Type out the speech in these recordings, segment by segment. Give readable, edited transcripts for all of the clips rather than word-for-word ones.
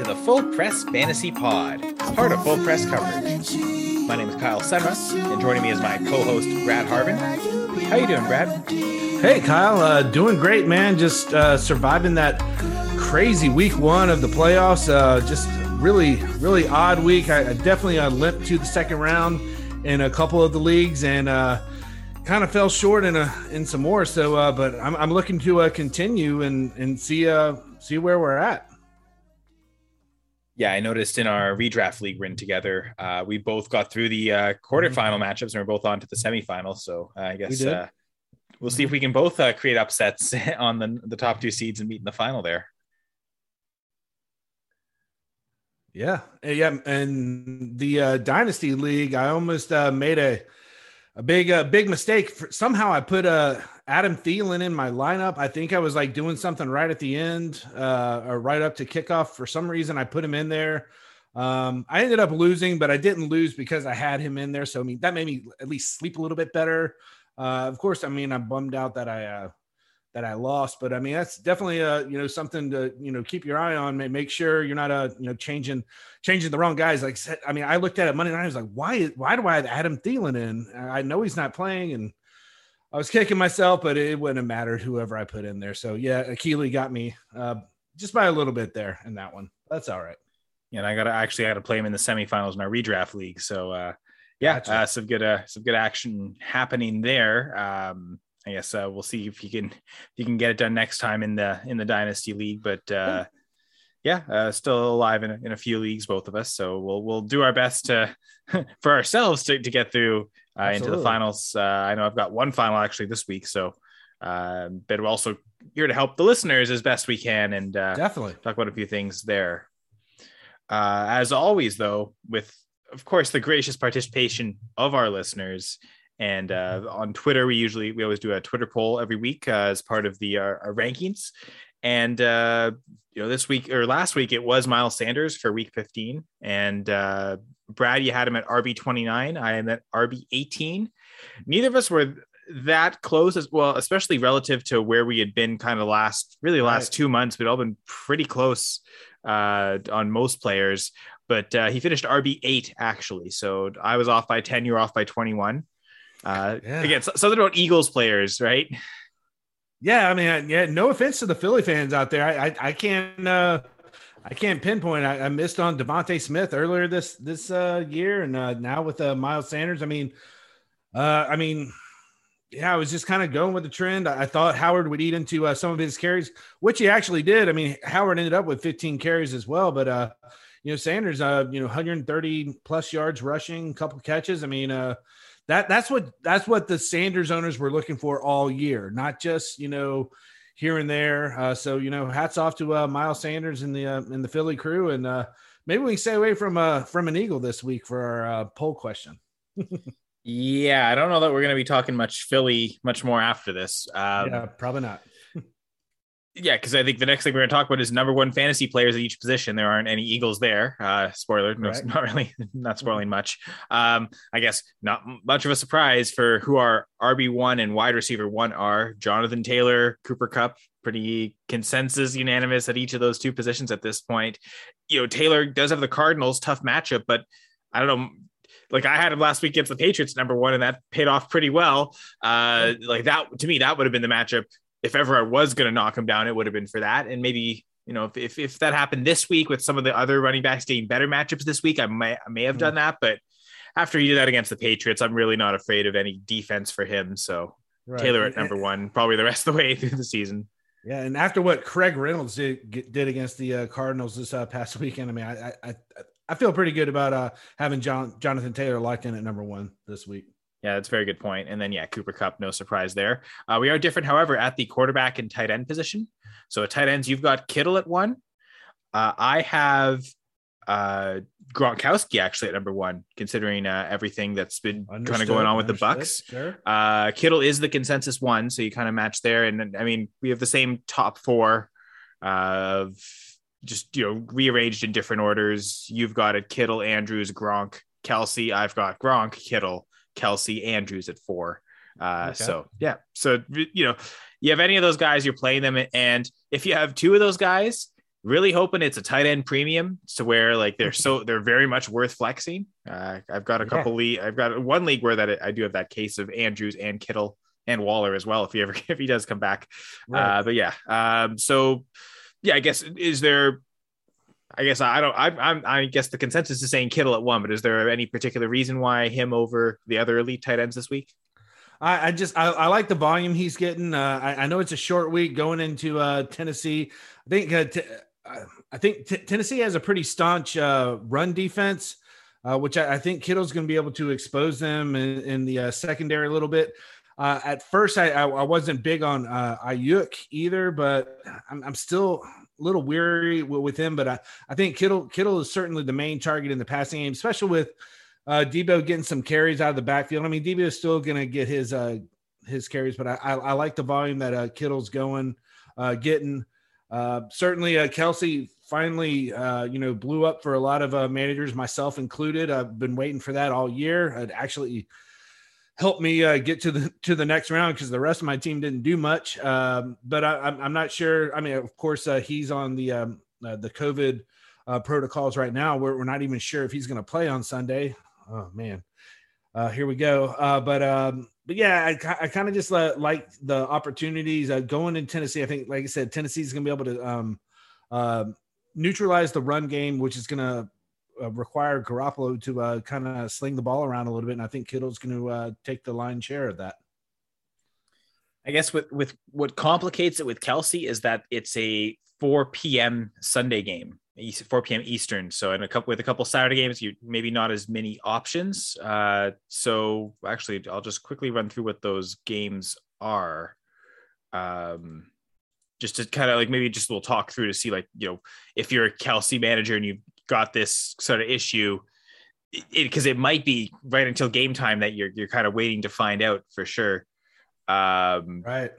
the Full Press Fantasy Pod, part of Full Press Coverage. My name is Kyle Semra, and joining me is my co-host, Brad Harvin. How you doing, Brad? Hey, Kyle. Doing great, man. Just surviving that crazy week one of the playoffs. Just really odd week. I definitely limped to the second round in a couple of the leagues and kind of fell short in some more. So, but I'm looking to continue and see where we're at. Yeah, I noticed in our redraft league we're in together, we both got through the quarterfinal matchups and we're both on to the semifinals. So I guess we'll see if we can both create upsets on the top two seeds and meet in the final there. Yeah. And the Dynasty League, I almost made a big mistake. Somehow I put Adam Thielen in my lineup. I think I was like doing something right at the end or right up to kickoff. For some reason, I put him in there. I ended up losing, but I didn't lose because I had him in there. So, I mean, that made me at least sleep a little bit better. Of course, I mean, I'm bummed out that I lost, but I mean, that's definitely something to, keep your eye on. Make sure you're not, changing the wrong guys. Like I said, I mean, I looked at it Monday night. I was like, why do I have Adam Thielen in? I know he's not playing, and I was kicking myself, but it wouldn't have mattered whoever I put in there. So yeah, Akili got me just by a little bit there in that one. That's all right. Yeah, and I got to play him in the semifinals in our redraft league. So Gotcha. some good action happening there. I guess we'll see if you can get it done next time in the Dynasty League. But still alive in a few leagues, both of us. So we'll do our best to for ourselves to get through into the finals. I know I've got one final actually this week, so but we're also here to help the listeners as best we can and definitely talk about a few things there. As always, though, with of course the gracious participation of our listeners. And on Twitter, we always do a Twitter poll every week as part of our rankings. And this week or last week it was Miles Sanders for week 15, and Brad, you had him at RB 29. I am at RB 18. Neither of us were that close as well, especially relative to where we had been kind of last 2 months. We'd all been pretty close on most players, but he finished RB 8 actually. So I was off by 10. You were off by 21. Again, something about Eagles players, right? Yeah, I mean, no offense to the Philly fans out there. I can't pinpoint. I missed on Devontae Smith earlier this year, and now with Miles Sanders. I was just kind of going with the trend. I thought Howard would eat into some of his carries, which he actually did. I mean, Howard ended up with 15 carries as well, but Sanders, 130 plus yards rushing, couple catches. I mean, That's what the Sanders owners were looking for all year, not just here and there. So hats off to Miles Sanders and the Philly crew, and maybe we can stay away from an Eagle this week for our poll question. Yeah, I don't know that we're going to be talking much more after this. Yeah, probably not. Yeah, because I think the next thing we're going to talk about is number one fantasy players at each position. There aren't any Eagles there. Spoiler, no, right. Not really, not spoiling much. I guess not much of a surprise for who our RB1 and wide receiver 1 are. Jonathan Taylor, Cooper Kupp, pretty consensus unanimous at each of those two positions at this point. Taylor does have the Cardinals, tough matchup, but I don't know. Like I had him last week against the Patriots, number 1, and that paid off pretty well. Like that, to me, that would have been the matchup. If ever I was going to knock him down, it would have been for that. And maybe, if that happened this week with some of the other running backs getting better matchups this week, I may have done that. But after he did that against the Patriots, I'm really not afraid of any defense for him. So right. Taylor at number 1, probably the rest of the way through the season. Yeah. And after what Craig Reynolds did against the Cardinals this past weekend, I mean, I feel pretty good about having Jonathan Taylor locked in at number 1 this week. Yeah, that's a very good point. And then, Cooper Kupp, no surprise there. We are different, however, at the quarterback and tight end position. So at tight ends, you've got Kittle at 1. I have Gronkowski actually at number 1, considering everything that's been kind of going on with the Bucks. Sure. Kittle is the consensus 1, so you kind of match there. And I mean, we have the same top 4 of just rearranged in different orders. You've got it: Kittle, Andrews, Gronk, Kelsey. I've got Gronk, Kittle, Kelsey, Andrews at 4. Okay. So you have any of those guys, you're playing them. And if you have 2 of those guys, Really hoping it's a tight end premium to where like they're very much worth flexing. I've got a couple I've got one league where that I do have that case of Andrews and Kittle and Waller as well if he does come back. Right. But yeah, so yeah, I guess is there. I guess I guess the consensus is saying Kittle at 1, but is there any particular reason why him over the other elite tight ends this week? I like the volume he's getting. I know it's a short week going into Tennessee. I think Tennessee has a pretty staunch run defense, which I think Kittle's going to be able to expose them in the secondary a little bit. At first, I wasn't big on Ayuk either, but I'm still a little weary with him. But I think Kittle is certainly the main target in the passing game, especially with Debo getting some carries out of the backfield. I mean, Debo is still going to get his carries, but I like the volume that Kittle's getting. Certainly, Kelce finally, blew up for a lot of managers, myself included. I've been waiting for that all year. It actually helped me get to the next round because the rest of my team didn't do much. But I'm not sure. I mean, of course, he's on the COVID protocols right now. We're not even sure if he's going to play on Sunday. Oh man, here we go. But yeah, I kind of just like the opportunities going in Tennessee. I think, like I said, Tennessee's going to be able to neutralize the run game, which is going to require Garoppolo to kind of sling the ball around a little bit. And I think Kittle's going to take the lion's share of that. I guess with what complicates it with Kelce is that it's a 4 p.m. Sunday game. 4 p.m. Eastern. So with a couple Saturday games, you maybe not as many options. So actually I'll just quickly run through what those games are. Just to kind of like, maybe just we'll talk through to see like, if you're a Kelce manager and you've got this sort of issue, because it might be right until game time that you're kind of waiting to find out for sure. Right.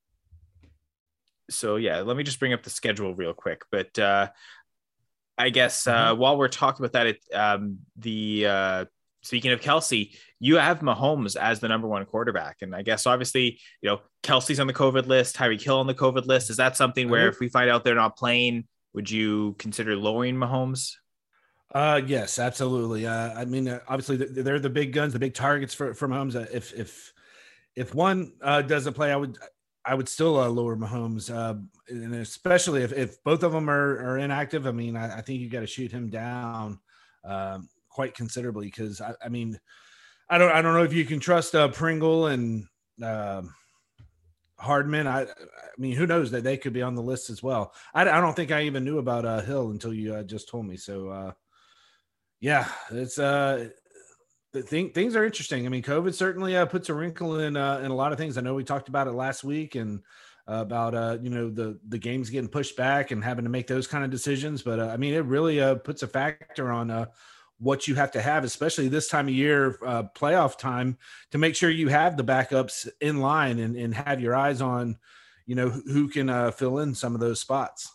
So yeah, let me just bring up the schedule real quick, but, I guess while we're talking about that, speaking of Kelce, you have Mahomes as the number one quarterback. And I guess obviously, Kelce's on the COVID list, Tyreek Hill on the COVID list. Is that something where if we find out they're not playing, would you consider lowering Mahomes? Yes, absolutely. I mean, obviously they're the big guns, the big targets for Mahomes. If one doesn't play, I would still lower Mahomes, and especially if both of them are inactive. I mean, I think you got to shoot him down quite considerably because I mean, I don't know if you can trust Pringle and Hardman. I mean, who knows that they could be on the list as well. I don't think I even knew about Hill until you just told me. So yeah, it's things are interesting. I mean, COVID certainly puts a wrinkle in a lot of things. I know we talked about it last week and about the games getting pushed back and having to make those kind of decisions. But I mean, it really puts a factor on what you have to have, especially this time of year, playoff time, to make sure you have the backups in line and have your eyes on, who can fill in some of those spots.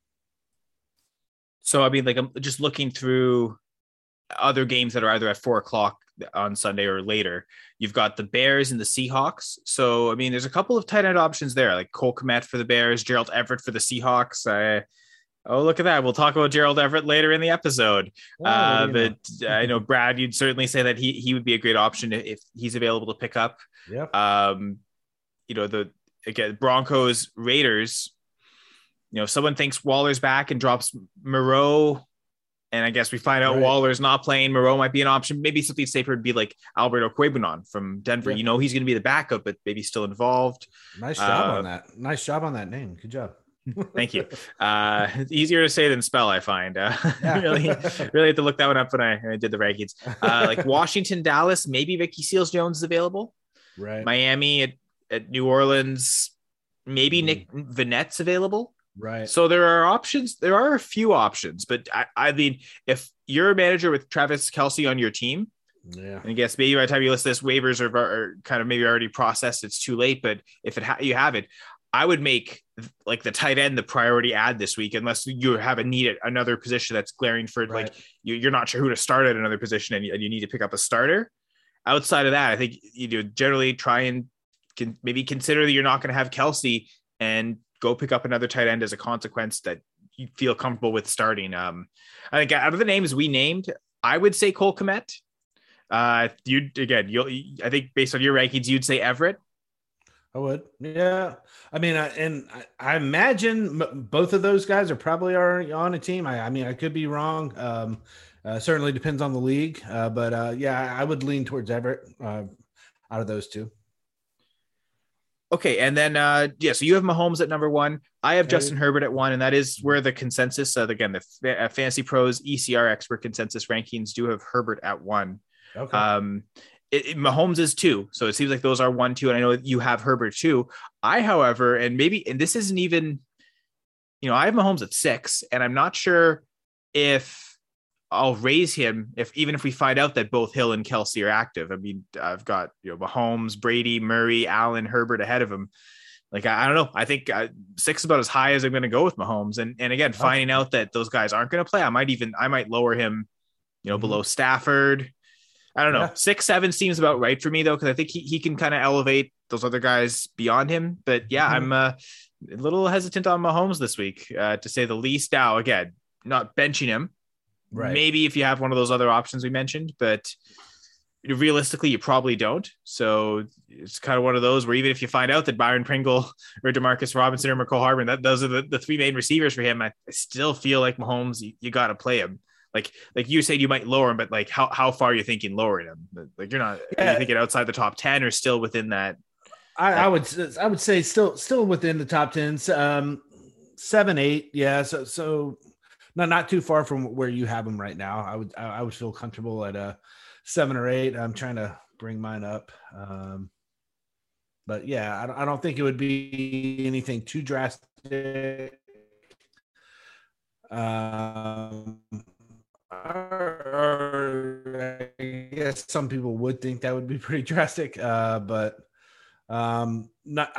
So I mean, like I'm just looking through other games that are either at 4:00 on Sunday or later. You've got the Bears and the Seahawks. So, I mean, there's a couple of tight end options there, like Cole Kmet for the Bears, Gerald Everett for the Seahawks. Oh, look at that. We'll talk about Gerald Everett later in the episode. But I know, Brad, you'd certainly say that he would be a great option if he's available to pick up. Yeah. Again, Broncos, Raiders, someone thinks Waller's back and drops Moreau. And I guess we find out Waller's not playing. Moreau might be an option. Maybe something safer would be like Albert Okwuegbunam from Denver. Yeah. He's going to be the backup, but maybe still involved. Nice job on that. Nice job on that name. Good job. Thank you. Easier to say than spell, I find. Really had to look that one up when I did the rankings. Like Washington, Dallas, maybe Ricky Seals-Jones is available. Right. Miami at New Orleans, maybe Nick Vanette's available. Right. So there are options. There are a few options, but I mean, if you're a manager with Travis Kelce on your team, and I guess maybe by the time you list this, waivers are kind of maybe already processed. It's too late, but if you have it, I would make like the tight end the priority add this week, unless you have a need at another position that's glaring for like you're not sure who to start at another position and you need to pick up a starter. Outside of that, I think generally try and maybe consider that you're not going to have Kelce and go pick up another tight end as a consequence that you feel comfortable with starting. I think out of the names we named, I would say Cole Kmet. I think based on your rankings, you'd say Everett. I would. Yeah. I mean, I imagine both of those guys are probably already on a team. I mean, I could be wrong. Certainly depends on the league. But yeah, I would lean towards Everett out of those two. Okay. And then, so you have Mahomes at number 1. I have Justin Herbert at 1, and that is where the consensus, again, the Fantasy Pros ECR expert consensus rankings do have Herbert at 1. Okay. Mahomes is 2. So it seems like those are 1, 2. And I know you have Herbert too. I, however, and this isn't even, I have Mahomes at 6, and I'm not sure if I'll raise him even if we find out that both Hill and Kelsey are active. I mean, I've got, Mahomes, Brady, Murray, Allen, Herbert ahead of him. Like, I don't know. I think 6 is about as high as I'm going to go with Mahomes. And again, finding out that those guys aren't going to play, I might lower him, below Stafford. I don't know. Yeah. 6, 7 seems about right for me though, because I think he can kind of elevate those other guys beyond him. But yeah, I'm a little hesitant on Mahomes this week, to say the least. Now, again, not benching him. Right. Maybe if you have one of those other options we mentioned, but realistically, you probably don't. So it's kind of one of those where even if you find out that Byron Pringle or Demarcus Robinson or McCole Hardman, those are the 3 main receivers for him, I still feel like Mahomes, you got to play him. Like you said, you might lower him, but like how far are you thinking lowering him? Like you're not are you thinking outside the top 10 or still within that? I would say still within the top 10, 7, 8. Yeah. So not too far from where you have them right now. I would feel comfortable at 7 or 8. I'm trying to bring mine up. But yeah, I don't think it would be anything too drastic. I guess some people would think that would be pretty drastic, but not.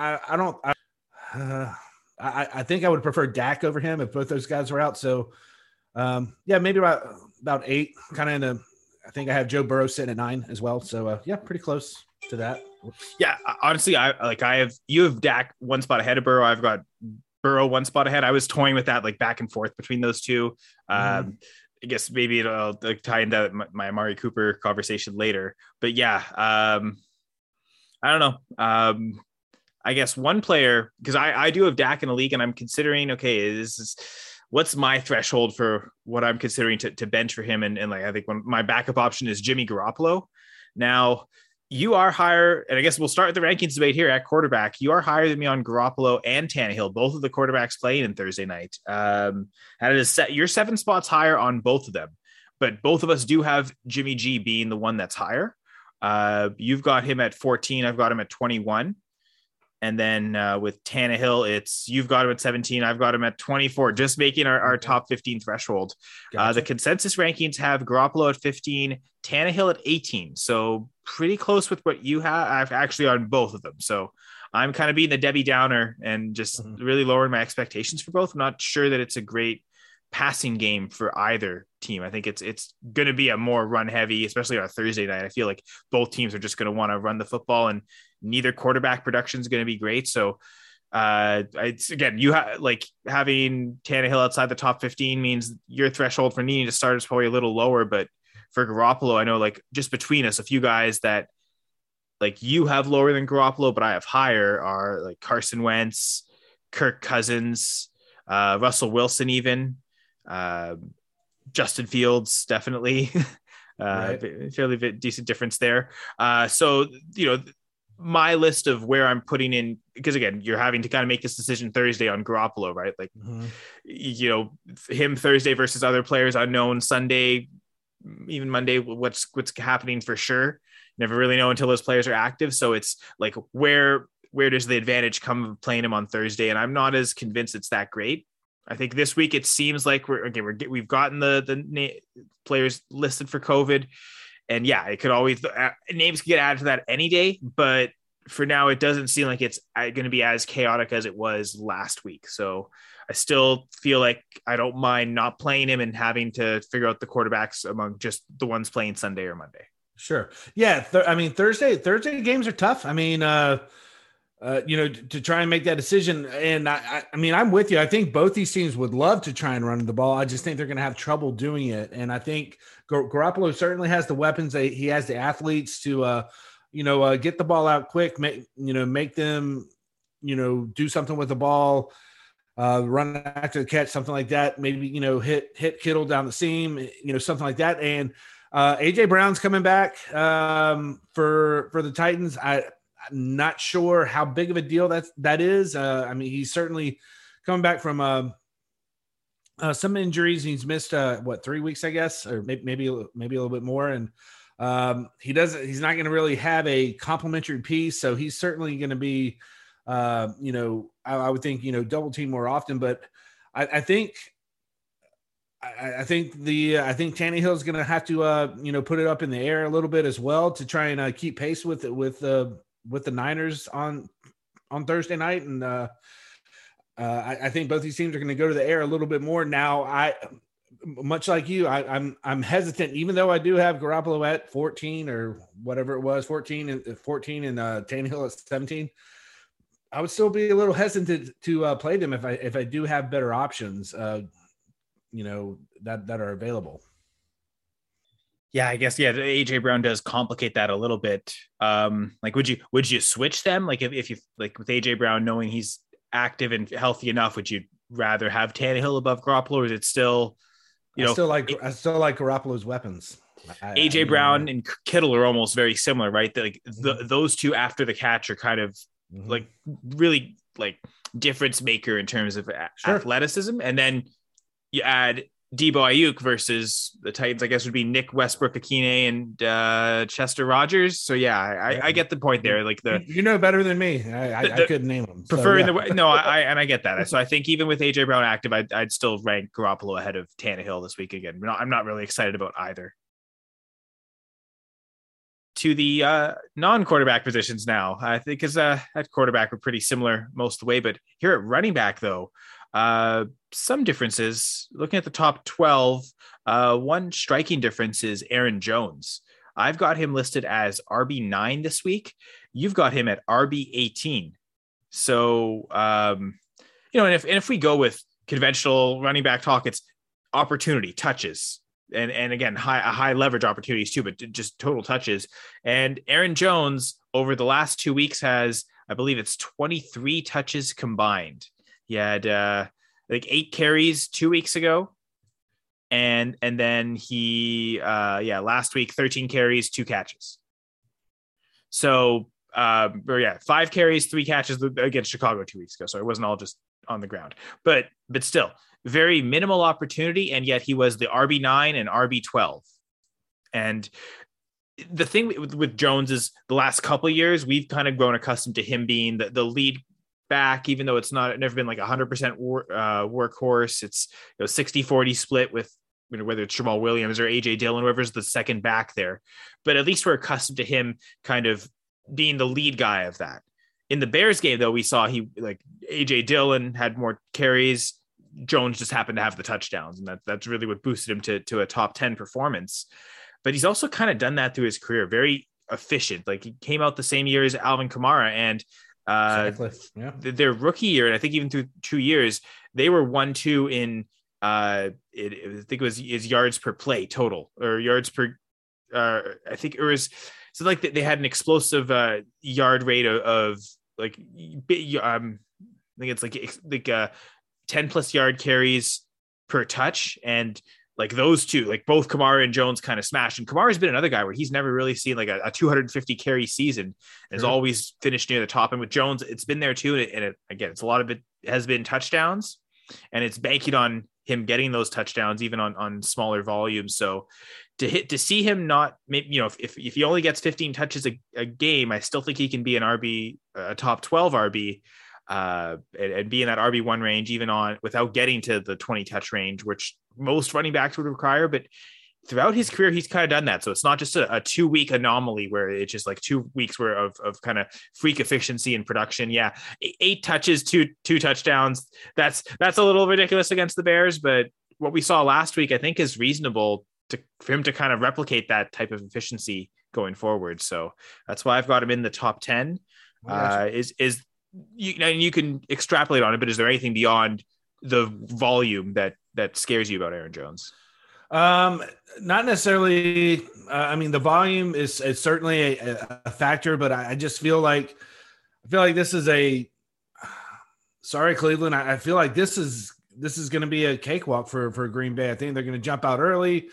I think I would prefer Dak over him if both those guys were out. So, yeah, maybe about 8. Kind of in a. I think I have Joe Burrow sitting at 9 as well. So, yeah, pretty close to that. Yeah, honestly, you have Dak 1 spot ahead of Burrow. I've got Burrow 1 spot ahead. I was toying with that, like back and forth between those two. I guess maybe it'll tie into my Amari Cooper conversation later. But yeah, I don't know. I guess one player, because I do have Dak in the league, and I'm considering, what's my threshold for what I'm considering to bench for him. And like, I think my backup option is Jimmy Garoppolo. Now, you are higher, and I guess we'll start the rankings debate here at quarterback. You are higher than me on Garoppolo and Tannehill, both of the quarterbacks playing in Thursday night. You're 7 spots higher on both of them, but both of us do have Jimmy G being the one that's higher. You've got him at 14. I've got him at 21. And then with Tannehill, you've got him at 17. I've got him at 24, just making our top 15 threshold. Gotcha. The consensus rankings have Garoppolo at 15, Tannehill at 18. So pretty close with what you have. I've actually on both of them. So I'm kind of being the Debbie Downer and just really lowering my expectations for both. I'm not sure that it's a great passing game for either team. I think it's going to be a more run heavy, especially on a Thursday night. I feel like both teams are just going to want to run the football, and neither quarterback production is going to be great. So you having Tannehill outside the top 15 means your threshold for needing to start is probably a little lower. But for Garoppolo, I know like just between us, a few guys that like you have lower than Garoppolo, but I have higher are like Carson Wentz, Kirk Cousins, Russell Wilson, even Justin Fields, definitely. Right. Fairly decent difference there. So, my list of where I'm putting in, because again, you're having to kind of make this decision Thursday on Garoppolo, right? Like, him Thursday versus other players unknown, Sunday, even Monday, what's happening for sure. Never really know until those players are active. So it's like, where does the advantage come of playing him on Thursday? And I'm not as convinced it's that great. I think this week it seems like we've gotten the players listed for COVID, and yeah, it could always names can get added to that any day. But for now, it doesn't seem like it's going to be as chaotic as it was last week. So I still feel like I don't mind not playing him and having to figure out the quarterbacks among just the ones playing Sunday or Monday. Sure. Yeah. Thursday games are tough. I mean, to try and make that decision. And I mean, I'm with you. I think both these teams would love to try and run the ball. I just think they're going to have trouble doing it. And I think Garoppolo certainly has the weapons. He has the athletes to, get the ball out quick, make them, do something with the ball, run after the catch, something like that. Maybe, hit Kittle down the seam, something like that. And AJ Brown's coming back for the Titans. I'm not sure how big of a deal that is. I mean, he's certainly coming back from some injuries. He's missed 3 weeks, I guess, or maybe a little bit more. And he's not going to really have a complimentary piece. So he's certainly going to be, I would think, double team more often. But I think Tannehill is going to have to, put it up in the air a little bit as well to try and keep pace with the Niners on Thursday night. And I think both these teams are going to go to the air a little bit more. Now, much like you, I'm hesitant, even though I do have Garoppolo at 14 or whatever it was, 14 and Tannehill at 17. I would still be a little hesitant to play them if I do have better options, that are available. Yeah, I guess. Yeah, AJ Brown does complicate that a little bit. Would you switch them? Like if you like with AJ Brown, knowing he's active and healthy enough, would you rather have Tannehill above Garoppolo, or is it still, I still like Garoppolo's weapons. AJ Brown and Kittle are almost very similar, right? Those two after the catch are kind of like really like difference maker in terms of athleticism, and then you add Debo Ayuk versus the Titans, I guess would be Nick Westbrook-Ikhine and Chester Rogers. So yeah, I get the point there. Like better than me. I couldn't name them. I get that. So I think even with AJ Brown active, I'd still rank Garoppolo ahead of Tannehill this week again. I'm not really excited about either. To the non-quarterback positions now, I think because at quarterback we're pretty similar most of the way, but here at running back though, some differences. Looking at the top 12, one striking difference is Aaron Jones. I've got him listed as RB9 this week. You've got him at RB18. So, and if we go with conventional running back talk, it's opportunity, touches, and again, high leverage opportunities too, but just total touches. And Aaron Jones over the last 2 weeks has, I believe it's 23 touches combined. He had 8 carries 2 weeks ago. And then he, last week, 13 carries, 2 catches. So, 5 carries, 3 catches against Chicago 2 weeks ago. So it wasn't all just on the ground, but still very minimal opportunity. And yet he was the RB9 and RB12. And the thing with Jones is the last couple of years, we've kind of grown accustomed to him being the lead back, even though it's never been like 100% workhorse. It's 60-40 split with whether it's Jamal Williams or AJ Dillon, whoever's the second back there. But at least we're accustomed to him kind of being the lead guy of that. In the Bears game, though, we saw AJ Dillon had more carries. Jones just happened to have the touchdowns, and that's really what boosted him to a top 10 performance. But he's also kind of done that through his career, very efficient. Like he came out the same year as Alvin Kamara, and exactly. Yeah. Their rookie year, and I think even through 2 years, they were 1-2 in I think it was his yards per play total, or yards per I think it was so like they had an explosive yard rate of like I think it's like 10 plus yard carries per touch, and like those two, like both Kamara and Jones kind of smashed. And Kamara's been another guy where he's never really seen like a 250 carry season, and has always finished near the top. And with Jones, it's been there too. And it's a lot of it has been touchdowns, and it's banking on him getting those touchdowns even on smaller volumes. So to see him not, if he only gets 15 touches a game, I still think he can be an RB, a top 12 RB, and be in that RB1 range, even without getting to the 20 touch range, which most running backs would require. But throughout his career, he's kind of done that. So it's not just a 2 week anomaly where it's just like 2 weeks where of kind of freak efficiency and production. Yeah. 8 touches, two touchdowns. That's a little ridiculous against the Bears, but what we saw last week, I think, is reasonable for him to kind of replicate that type of efficiency going forward. So that's why I've got him in the top 10. Is you can extrapolate on it, but is there anything beyond the volume that scares you about Aaron Jones? Not necessarily. I mean, the volume is certainly a factor, but I just feel like this is a sorry, Cleveland. I feel like this is going to be a cakewalk for Green Bay. I think they're going to jump out early,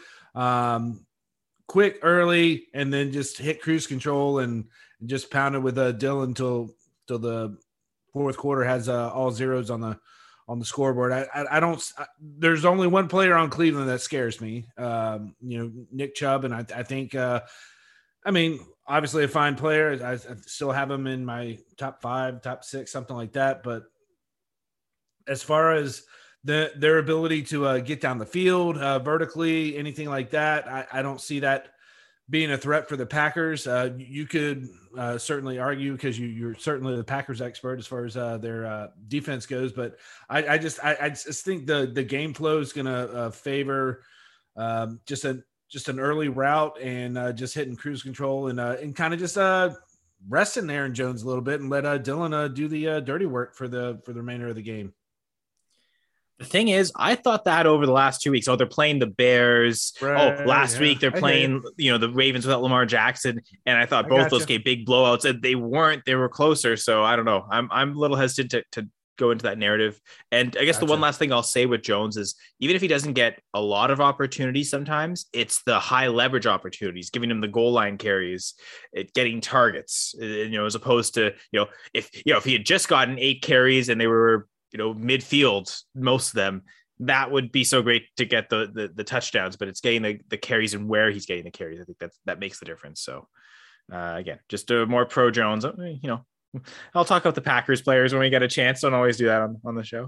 quick early, and then just hit cruise control and just pound it with Dillon till the fourth quarter has all zeros on the scoreboard. I don't. There's only one player on Cleveland that scares me. Nick Chubb, and I think. I mean, obviously a fine player. I still have him in my top 5, top 6, something like that. But as far as their ability to get down the field vertically, anything like that, I don't see that being a threat for the Packers. You could certainly argue because you're certainly the Packers expert as far as their defense goes. But I just think the game flow is going to favor just an early route and just hitting cruise control and kind of just resting Aaron Jones a little bit and let Dillon do the dirty work for the remainder of the game. The thing is, I thought that over the last 2 weeks. Oh, they're playing the Bears. Right, last week they're playing, the Ravens without Lamar Jackson. And I thought both those gave big blowouts, and they weren't. They were closer. So I don't know. I'm a little hesitant to go into that narrative. And I guess the one last thing I'll say with Jones is, even if he doesn't get a lot of opportunities, sometimes it's the high leverage opportunities, giving him the goal line carries, getting targets, as opposed to, if he had just gotten 8 carries and they were, midfield, most of them, that would be so great to get the touchdowns, but it's getting the carries and where he's getting the carries. I think that makes the difference. So again, just a more pro Jones, I'll talk about the Packers players when we get a chance. Don't always do that on the show.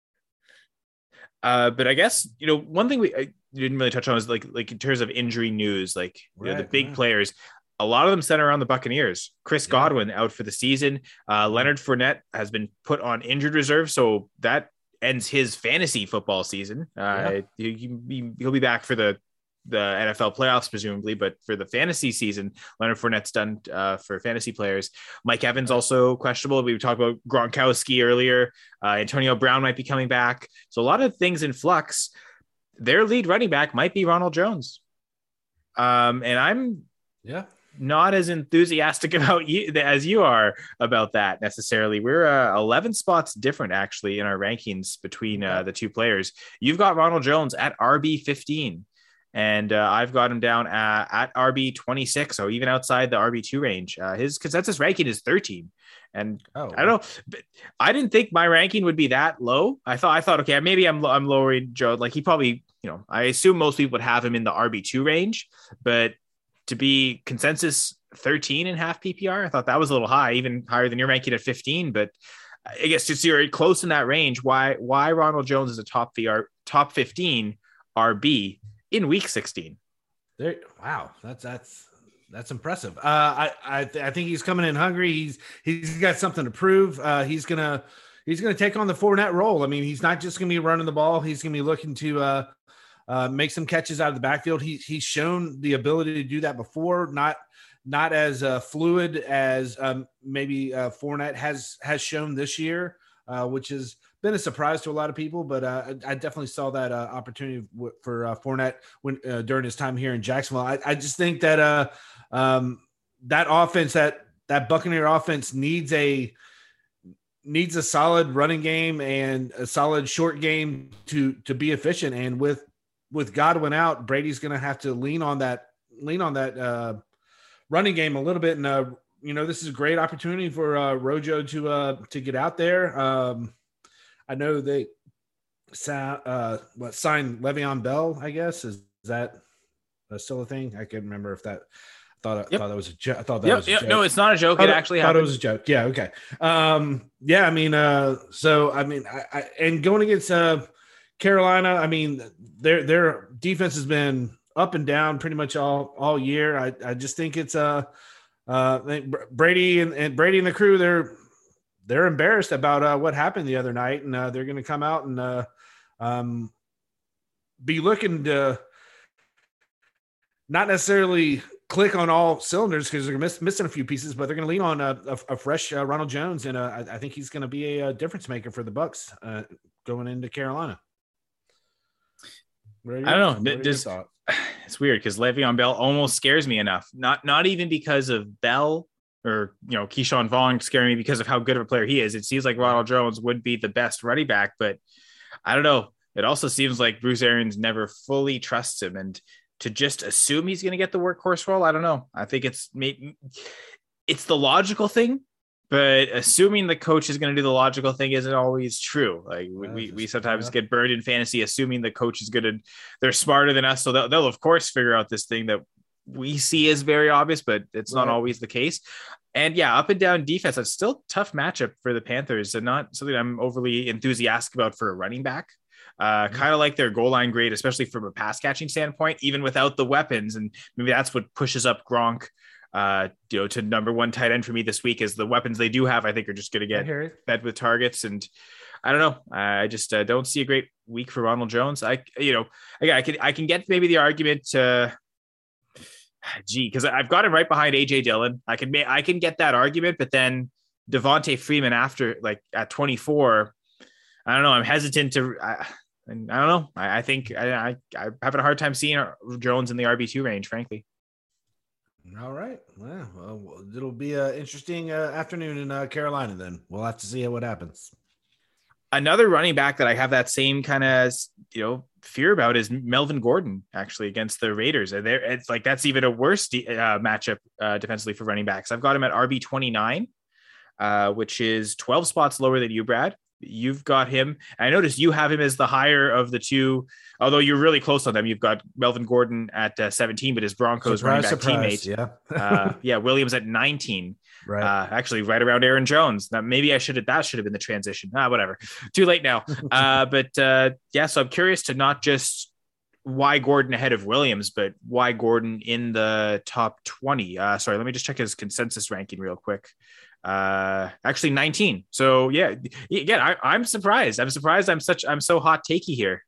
But I guess, one thing I didn't really touch on is like in terms of injury news, the big players, a lot of them center around the Buccaneers. Chris Godwin out for the season. Leonard Fournette has been put on injured reserve, so that ends his fantasy football season. He'll be back for the NFL playoffs, presumably, but for the fantasy season, Leonard Fournette's done for fantasy players. Mike Evans also questionable. We talked about Gronkowski earlier. Antonio Brown might be coming back. So a lot of things in flux. Their lead running back might be Ronald Jones. And I'm not as enthusiastic about you as you are about that necessarily. We're 11 spots different actually in our rankings between the two players. You've got Ronald Jones at RB15. And I've got him down at RB 26, so even outside the RB2 range. His consensus ranking is 13. And I don't know, but I didn't think my ranking would be that low. I thought, okay, maybe I'm lowering Joe. Like he probably, I assume most people would have him in the RB2 range, but to be consensus 13 and half PPR, I thought that was a little high, even higher than your ranking at 15. But I guess just you're close in that range. Why Ronald Jones is a top 15 RB in week 16. Wow, that's impressive. I think he's coming in hungry. He's got something to prove. He's gonna take on the Fournette role. I mean, he's not just gonna be running the ball. He's gonna be looking to make some catches out of the backfield. He's shown the ability to do that before. Not as fluid as maybe Fournette has shown this year, which has been a surprise to a lot of people. But I definitely saw that opportunity for Fournette when during his time here in Jacksonville. I just think that that offense, that Buccaneer offense needs a solid running game and a solid short game to be efficient. And with Godwin out, Brady's going to have to lean on that running game a little bit. And this is a great opportunity for Rojo to get out there. I know they signed Le'Veon Bell, I guess. Is that still a thing? I can't remember if that. I thought that was a joke. I thought that was a joke. No, it's not a joke. It actually happened. I thought it was a joke. Yeah. Okay. I mean, and going against Carolina, I mean, their defense has been up and down pretty much all year. I just think it's Brady and the crew, they're embarrassed about what happened the other night, and they're going to come out and be looking to not necessarily click on all cylinders because they're missing a few pieces, but they're going to lean on a fresh Ronald Jones, and I think he's going to be a difference maker for the Bucks going into Carolina. I don't know. It's weird because Le'Veon Bell almost scares me enough. Not even because of Bell or Keyshawn Vaughn scaring me because of how good of a player he is. It seems like Ronald Jones would be the best running back, but I don't know. It also seems like Bruce Arians never fully trusts him, and to just assume he's going to get the workhorse role, I don't know. I think it's the logical thing, but assuming the coach is going to do the logical thing isn't always true. Like we sometimes get burned in fantasy, assuming the coach is good and they're smarter than us. So they'll of course figure out this thing that we see as very obvious, but it's not always the case. And yeah, up and down defense, that's still a tough matchup for the Panthers and not something I'm overly enthusiastic about for a running back. Kind of like their goal line grade, especially from a pass catching standpoint, even without the weapons. And maybe that's what pushes up Gronk, to number one tight end for me this week, is the weapons they do have, I think, are just going to get fed with targets. And I don't know. I just don't see a great week for Ronald Jones. I can get maybe the argument because I've got him right behind AJ Dillon. I can get that argument, but then Devontae Freeman after at 24, I don't know. I'm hesitant to. I don't know. I think I'm having a hard time seeing Jones in the RB2 range, frankly. All right. Well, it'll be an interesting afternoon in Carolina. Then we'll have to see what happens. Another running back that I have that same kind of fear about is Melvin Gordon, actually, against the Raiders. And it's like that's even a worse matchup defensively for running backs. I've got him at RB29, which is 12 spots lower than you, Brad. You've got him. I noticed you have him as the higher of the two, although you're really close on them. You've got Melvin Gordon at 17, but his Broncos running back teammate. Williams at 19. Right. Actually right around Aaron Jones. Now, maybe that should have been the transition. Whatever. Too late now. So I'm curious to not just why Gordon ahead of Williams, but why Gordon in the top 20. Sorry, let me just check his consensus ranking real quick. Actually 19. So yeah, again, I'm surprised. I'm so hot takey here.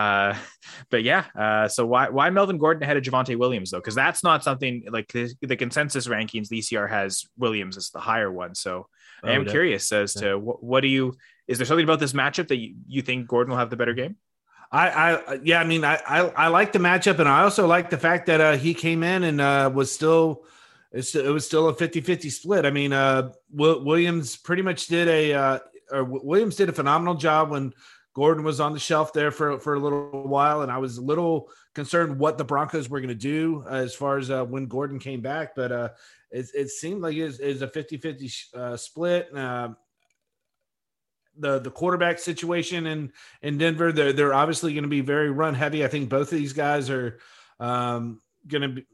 So why Melvin Gordon ahead of Javonte Williams though? Because that's not something like the consensus rankings. The ECR has Williams as the higher one. So I am curious as to what is there something about this matchup that you think Gordon will have the better game? I like the matchup, and I also like the fact that he came in and was still. It was still a 50-50 split. I mean, Williams pretty much did Williams did a phenomenal job when Gordon was on the shelf there for a little while. And I was a little concerned what the Broncos were going to do as far as when Gordon came back. But it seemed like it was a 50-50 split. The quarterback situation in Denver, they're obviously going to be very run heavy. I think both of these guys are going to be,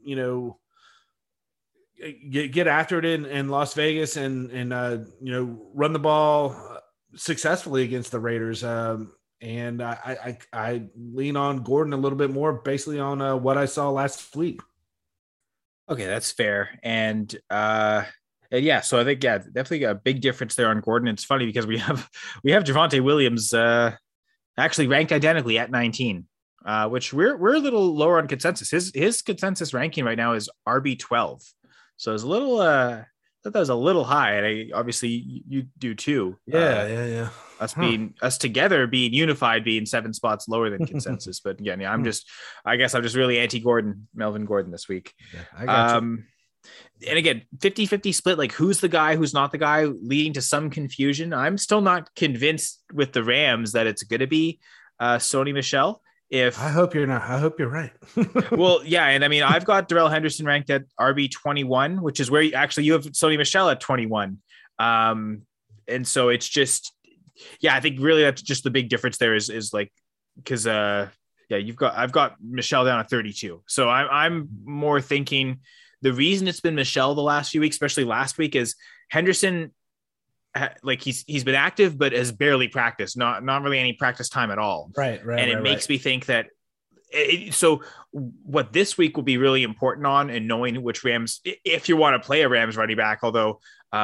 get after it in Las Vegas and run the ball successfully against the Raiders. And I lean on Gordon a little bit more basically on what I saw last week. Okay, that's fair. And so I think definitely a big difference there on Gordon. It's funny because we have Javonte Williams actually ranked identically at 19. Which we're a little lower on consensus. His consensus ranking right now is RB12. So it's a little, I thought that was a little high. And obviously you do too. Yeah. Us together being unified, being 7 spots lower than consensus. But again, I guess I'm just really anti-Gordon, Melvin Gordon this week. Yeah, I got you. And again, 50-50 split, like who's the guy, who's not the guy, leading to some confusion. I'm still not convinced with the Rams that it's going to be Sony Michel. I hope you're not. I hope you're right. Well, yeah. And I mean, I've got Darrell Henderson ranked at RB21, which is where you have Sony Michel at 21. And so it's just, I think really that's just the big difference there is like, because I've got Michel down at 32. So I'm more thinking the reason it's been Michel the last few weeks, especially last week, is Henderson, like he's been active, but has barely practiced, not really any practice time at all. Right. And it makes me think that. So what this week will be really important on and knowing which Rams, if you want to play a Rams running back, although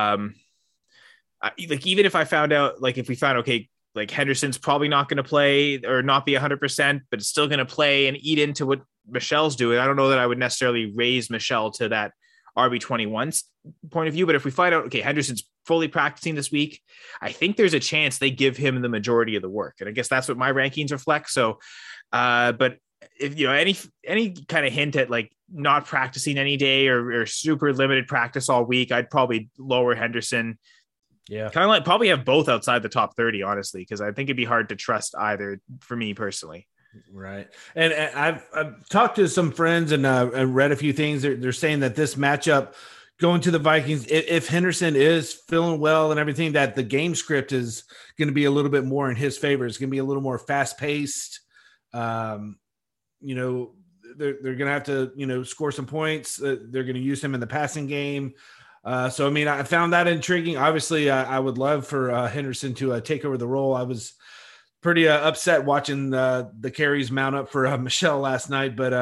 like even if I found out, like if we found, okay, like Henderson's probably not going to play or not be 100%, but it's still going to play and eat into what Michelle's doing. I don't know that I would necessarily raise Michelle to that RB21 point of view, but if we find out, okay, Henderson's fully practicing this week, I think there's a chance they give him the majority of the work. And I guess that's what my rankings reflect. So, but if any kind of hint at like not practicing any day or super limited practice all week, I'd probably lower Henderson. Yeah. Kind of like probably have both outside the top 30, honestly, because I think it'd be hard to trust either for me personally. Right. And I've talked to some friends and read a few things. They're saying that this matchup going to the Vikings, if Henderson is feeling well and everything, that the game script is going to be a little bit more in his favor. It's going to be a little more fast paced. They're going to have to, score some points. They're going to use him in the passing game. So, I mean, I found that intriguing. Obviously, I would love for Henderson to take over the role. I was pretty upset watching the carries mount up for Michelle last night. But,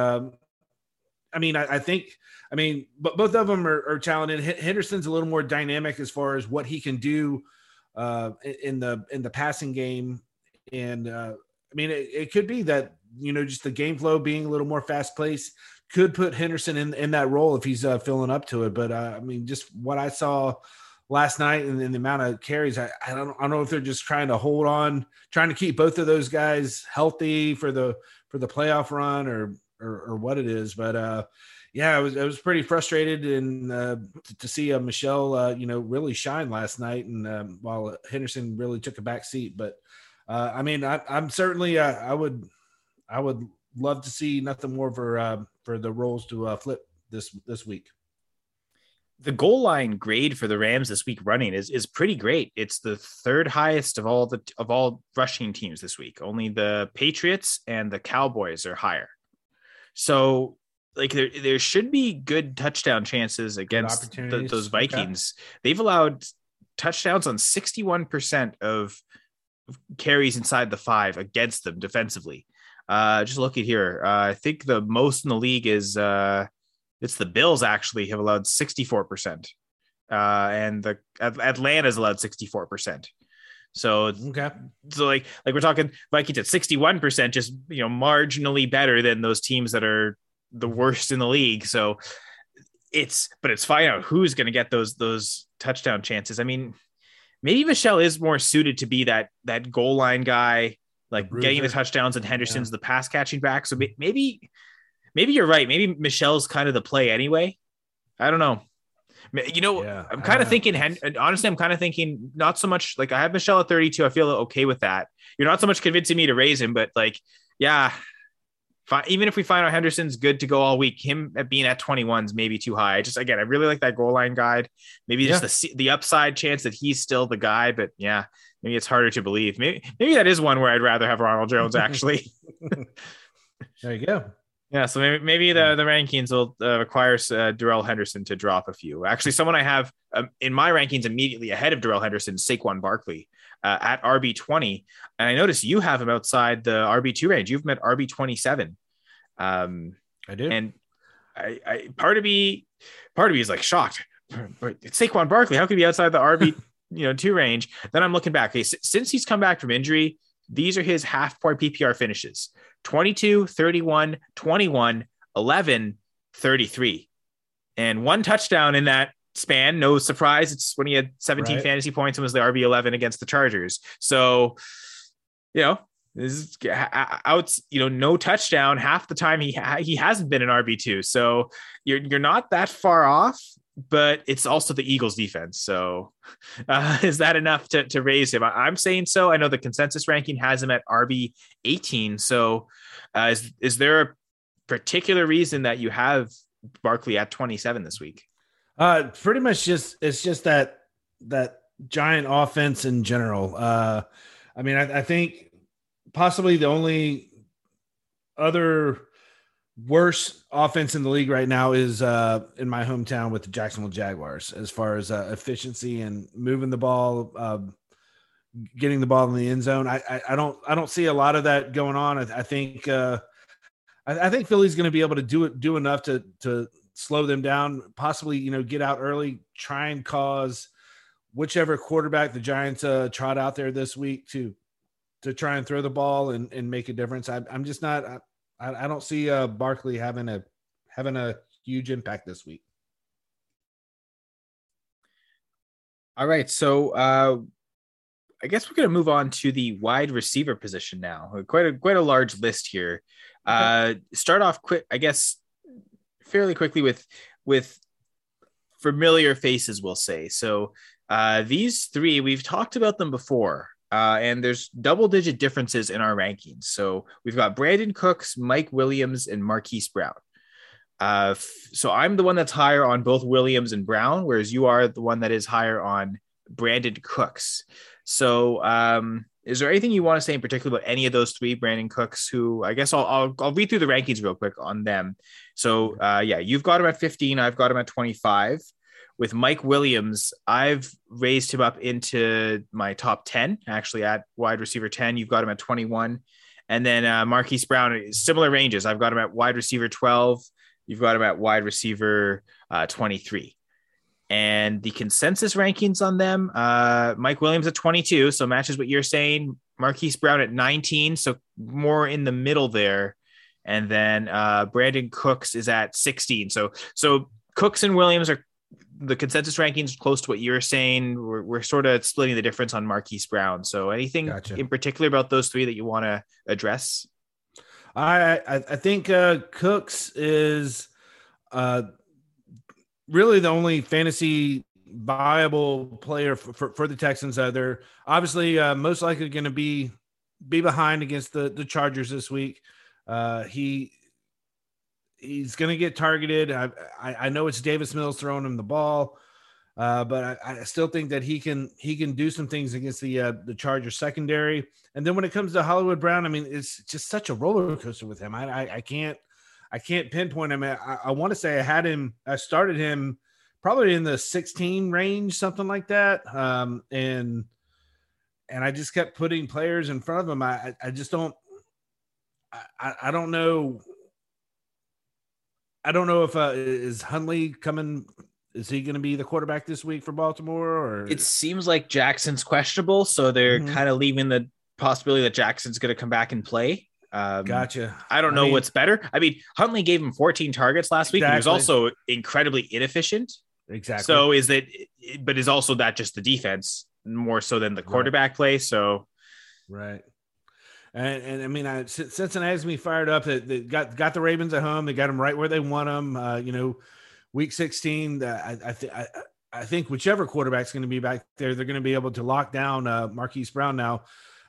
I think both of them are talented. Henderson's a little more dynamic as far as what he can do in the passing game. And, it could be that, just the game flow being a little more fast paced could put Henderson in that role if he's filling up to it. But just what I saw last night and the amount of carries, I don't know if they're just trying to hold on, trying to keep both of those guys healthy for the playoff run or what it is. But I was pretty frustrated and to see Michelle, really shine last night, and while Henderson really took a back seat. But I'm certainly I would love to see nothing more for the roles to flip this week. The goal line grade for the Rams this week running is pretty great. It's the third highest of all rushing teams this week. Only the Patriots and the Cowboys are higher. So like there should be good touchdown chances against those Vikings. Okay. They've allowed touchdowns on 61% of carries inside the 5 against them defensively. Just looking here. I think the most in the league is it's the Bills actually have allowed 64%. And the Atlanta's allowed 64%. So, okay. So like we're talking Vikings at 61%, just, marginally better than those teams that are the worst in the league. So it's finding out who's going to get those touchdown chances. I mean, maybe Michelle is more suited to be that goal line guy, like getting the touchdowns, and Henderson's the pass catching back. So maybe you're right. Maybe Michelle's kind of the play anyway. I don't know. I'm kind of thinking, honestly, I'm kind of thinking not so much like I have Michelle at 32. I feel okay with that. You're not so much convincing me to raise him, but like, even if we find out Henderson's good to go all week, him at being at 21 is maybe too high. I really like that goal line guide. Maybe just the upside chance that he's still the guy, but maybe it's harder to believe. Maybe that is one where I'd rather have Ronald Jones actually. There you go. Yeah, so maybe the rankings will require Darrell Henderson to drop a few. Actually, someone I have in my rankings immediately ahead of Darrell Henderson, Saquon Barkley at RB20, and I noticed you have him outside the RB2 range. You've him at RB27. I do, and I part of me is like shocked. It's Saquon Barkley. How could he be outside the RB 2 range? Then I'm looking back. Okay, since he's come back from injury, these are his half point PPR finishes: 22, 31, 21, 11, 33, and one touchdown in that span. No surprise. It's when he had 17 fantasy points and was the RB11 against the Chargers. So, this is out, no touchdown half the time. He hasn't been an RB2. So you're not that far off, but it's also the Eagles defense. So is that enough to raise him? I'm saying so. I know the consensus ranking has him at RB18. So is there a particular reason that you have Barkley at 27 this week? Pretty much it's just that giant offense in general. I think possibly the only other worst offense in the league right now is in my hometown with the Jacksonville Jaguars, as far as efficiency and moving the ball, getting the ball in the end zone. I don't see a lot of that going on. I think Philly's going to be able to do enough to slow them down, possibly, get out early, try and cause whichever quarterback the Giants trot out there this week to try and throw the ball and make a difference. I'm just not, I don't see Barkley having a huge impact this week. All right, so I guess we're going to move on to the wide receiver position now. Quite a large list here. Okay. Start off quick, I guess, fairly quickly with familiar faces, we'll say. So these three, we've talked about them before, and there's double-digit differences in our rankings. So we've got Brandin Cooks, Mike Williams, and Marquise Brown. So I'm the one that's higher on both Williams and Brown, whereas you are the one that is higher on Brandin Cooks. So is there anything you want to say in particular about any of those three? Brandin Cooks, who I guess I'll read through the rankings real quick on them. So you've got him at 15. I've got him at 25. With Mike Williams, I've raised him up into my top 10, actually at wide receiver 10. You've got him at 21. And then Marquise Brown, similar ranges. I've got him at wide receiver 12. You've got him at wide receiver 23. And the consensus rankings on them, Mike Williams at 22, so matches what you're saying. Marquise Brown at 19, so more in the middle there. And then Brandin Cooks is at 16. So Cooks and Williams are the consensus rankings close to what you're saying. We're sort of splitting the difference on Marquise Brown. So anything in particular about those three that you want to address? I think Cooks is really the only fantasy viable player for the Texans. They're obviously most likely going to be behind against the Chargers this week. He's going to get targeted. I know it's Davis Mills throwing him the ball, but I still think that he can do some things against the Chargers secondary. And then when it comes to Hollywood Brown, I mean, it's just such a roller coaster with him. I can't pinpoint him. I want to say I started him probably in the 16 range, something like that. And I just kept putting players in front of him. I just don't. I don't know. I don't know if is Hundley coming. Is he going to be the quarterback this week for Baltimore? Or it seems like Jackson's questionable, so they're kind of leaving the possibility that Jackson's going to come back and play. Gotcha. I don't know what's better. I mean, Huntley gave him 14 targets last week. He was also incredibly inefficient. Exactly. So is also that just the defense more so than the quarterback play? So, right. And I mean, Cincinnati's me fired up. They got the Ravens at home. They got them right where they want them. Week 16. I think whichever quarterback's going to be back there, they're going to be able to lock down Marquise Brown. Now,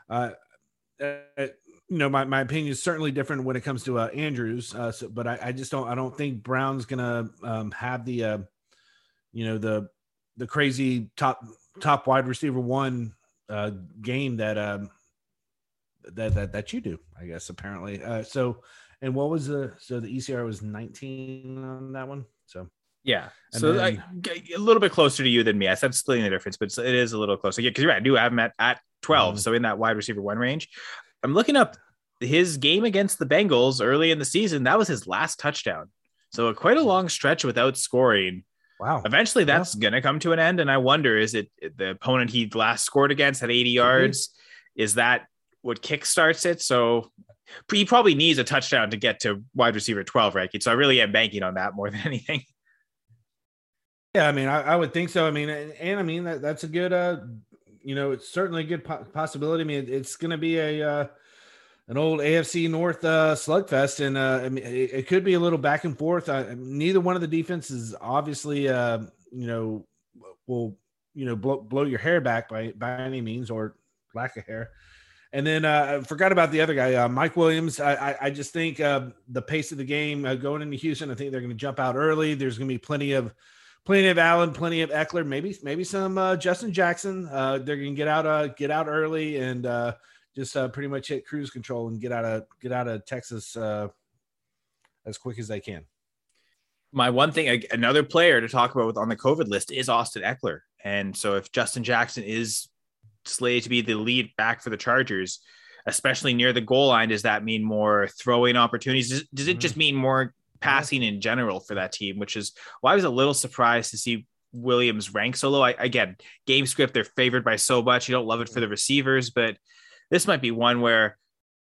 my opinion is certainly different when it comes to Andrews. But I just don't think Brown's going to have the crazy top wide receiver one game that you do, I guess, apparently. And what was the ECR was 19 on that one. So, yeah. So a little bit closer to you than me. I said splitting the difference, but it is a little closer. Yeah. Cause you're right. I do have him at 12. So in that wide receiver one range, I'm looking up his game against the Bengals early in the season. That was his last touchdown. So quite a long stretch without scoring. Wow. Eventually that's going to come to an end. And I wonder, is it the opponent he last scored against at 80 yards? Is that what kickstarts it? So he probably needs a touchdown to get to wide receiver 12 ranking. So I really am banking on that more than anything. Yeah. I mean, I would think so. I mean, that's a good, it's certainly a good possibility. I mean, it's going to be an old AFC North slugfest. And I mean, it could be a little back and forth. Neither one of the defenses obviously, will, blow your hair back by any means or lack of hair. And then I forgot about the other guy, Mike Williams. I just think the pace of the game going into Houston, I think they're going to jump out early. There's going to be plenty of Allen, plenty of Eckler, maybe some Justin Jackson. They're going to get out early and just pretty much hit cruise control and get out of Texas as quick as they can. My one thing, another player to talk about on the COVID list is Austin Eckler. And so if Justin Jackson is slated to be the lead back for the Chargers, especially near the goal line, does that mean more throwing opportunities? Does it just mean more passing in general for that team, which is why I was a little surprised to see Williams rank so low. Again, game script, they're favored by so much. You don't love it for the receivers, but this might be one where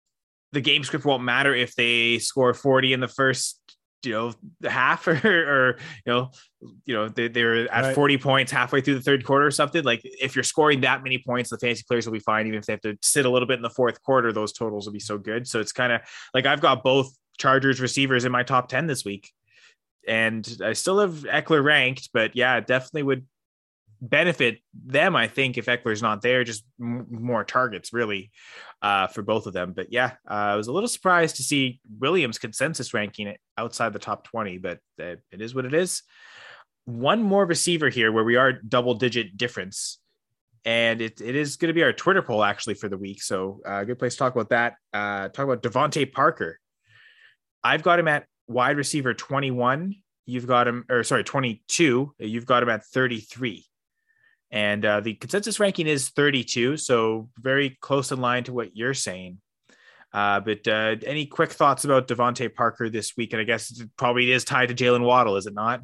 the game script won't matter if they score 40 in the first, half or they're at 40 points halfway through the third quarter or something. Like if you're scoring that many points, the fantasy players will be fine. Even if they have to sit a little bit in the fourth quarter, those totals will be so good. So it's kind of like I've got both Chargers receivers in my top 10 this week, and I still have Eckler ranked, but yeah, definitely would benefit them, I think, if Eckler's not there, just more targets really for both of them. But yeah, I was a little surprised to see Williams consensus ranking it outside the top 20, but it is what it is. One more receiver here where we are double digit difference, and it is going to be our Twitter poll actually for the week. So a good place to talk about that. Talk about Devontae Parker. I've got him at wide receiver 21. You've got him, 22. You've got him at 33. And the consensus ranking is 32, so very close in line to what you're saying. But any quick thoughts about Devontae Parker this week? And I guess it probably is tied to Jalen Waddle, is it not?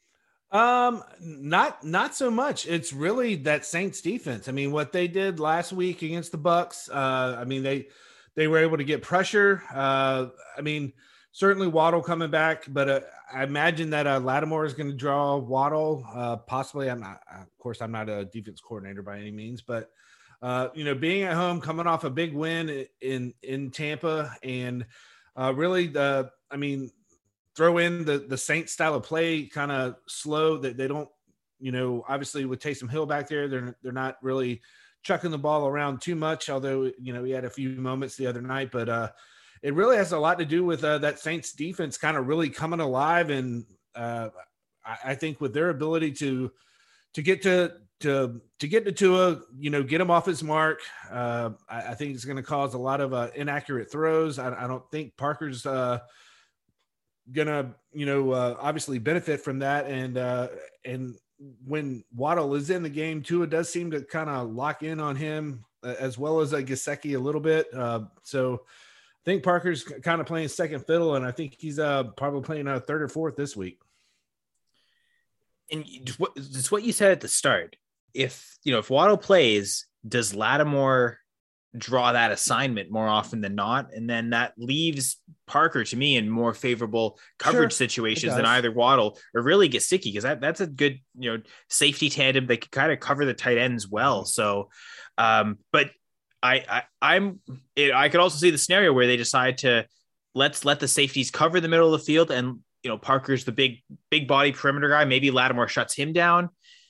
Not so much. It's really that Saints defense. I mean, what they did last week against the Bucks. I mean, they were able to get pressure. I mean, certainly Waddle coming back, but I imagine that Lattimore is going to draw Waddle. Possibly, I'm not a defense coordinator by any means, but being at home, coming off a big win in Tampa, and really throw in the Saints style of play, kind of slow. That they don't, obviously with Taysom Hill back there, they're not really chucking the ball around too much. Although he had a few moments the other night, but it really has a lot to do with that Saints defense kind of really coming alive. And I think with their ability to get to Tua, get him off his mark, I think it's going to cause a lot of inaccurate throws. I don't think Parker's going to, obviously benefit from that. And when Waddle is in the game, Tua does seem to kind of lock in on him as well as Gesicki a little bit. So I think Parker's kind of playing second fiddle, and I think he's probably playing third or fourth this week. And it's what you said at the start. If Waddle plays, does Lattimore draw that assignment more often than not? And then that leaves Parker, to me, in more favorable coverage situations than either Waddle or really Gesicki, because that's a good safety tandem. They could kind of cover the tight ends well. So, but I could also see the scenario where they decide to let the safeties cover the middle of the field, and Parker's the big body perimeter guy. Maybe Lattimore shuts him down.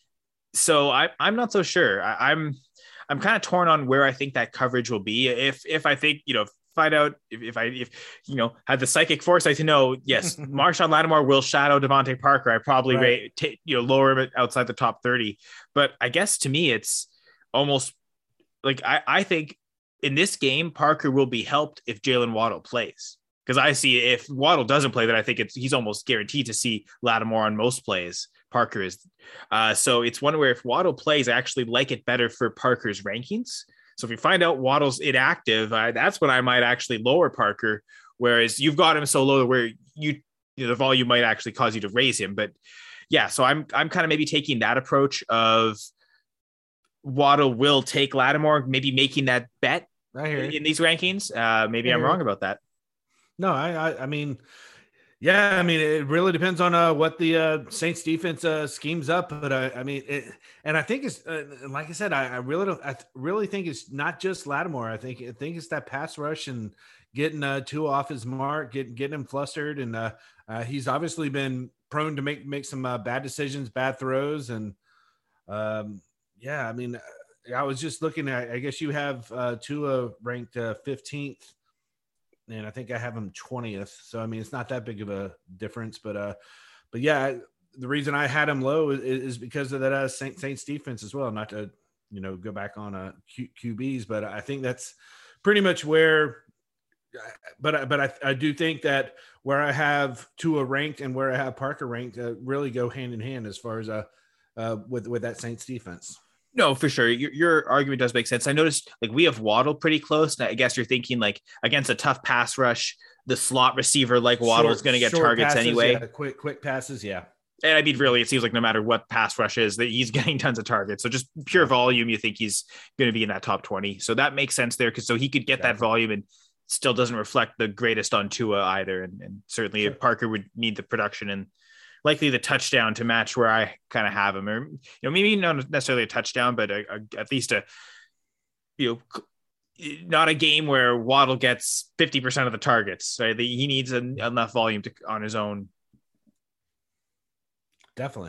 So I'm not so sure. I'm kind of torn on where I think that coverage will be. If I think find out if I had the psychic foresight to know, yes, Marshawn Lattimore will shadow Devontae Parker, I probably lower him outside the top 30. But I guess to me it's almost like I think in this game, Parker will be helped if Jalen Waddle plays. Because I see if Waddle doesn't play, then I think he's almost guaranteed to see Lattimore on most plays. Parker is. So it's one where if Waddle plays, I actually like it better for Parker's rankings. So if you find out Waddle's inactive, that's when I might actually lower Parker. Whereas you've got him so low where the volume might actually cause you to raise him. But yeah, so I'm kind of maybe taking that approach of Waddle will take Lattimore, maybe making that bet in these rankings. Maybe I'm wrong about that. No, I mean, yeah, I mean, it really depends on what the Saints defense schemes up. But I think it's like I said, I really think it's not just Lattimore. I think it's that pass rush and getting Tua off his mark, getting him flustered, and he's obviously been prone to make some bad decisions, bad throws, and yeah, I mean, I was just looking at. I guess you have Tua ranked 15th. And I think I have him 20th. So, I mean, it's not that big of a difference, but yeah, the reason I had him low is because of that Saints defense as well. Not to, go back on QBs, but I think that's pretty much where, but I do think that where I have Tua ranked and where I have Parker ranked really go hand in hand as far as with that Saints defense. No, for sure. Your argument does make sense. I noticed we have Waddle pretty close. I guess you're thinking against a tough pass rush, the slot receiver Waddle is going to get targets passes, anyway. Yeah, quick passes. Yeah. And I mean, really, it seems like no matter what pass rush is, that he's getting tons of targets. So just pure volume, you think he's going to be in that top 20. So that makes sense there. So he could get that volume and still doesn't reflect the greatest on Tua either. And certainly Sure. Parker would need the production and likely the touchdown to match where I kind of have him, or maybe not necessarily a touchdown, but at least not a game where Waddle gets 50% of the targets. Right, he needs enough volume on his own. Definitely.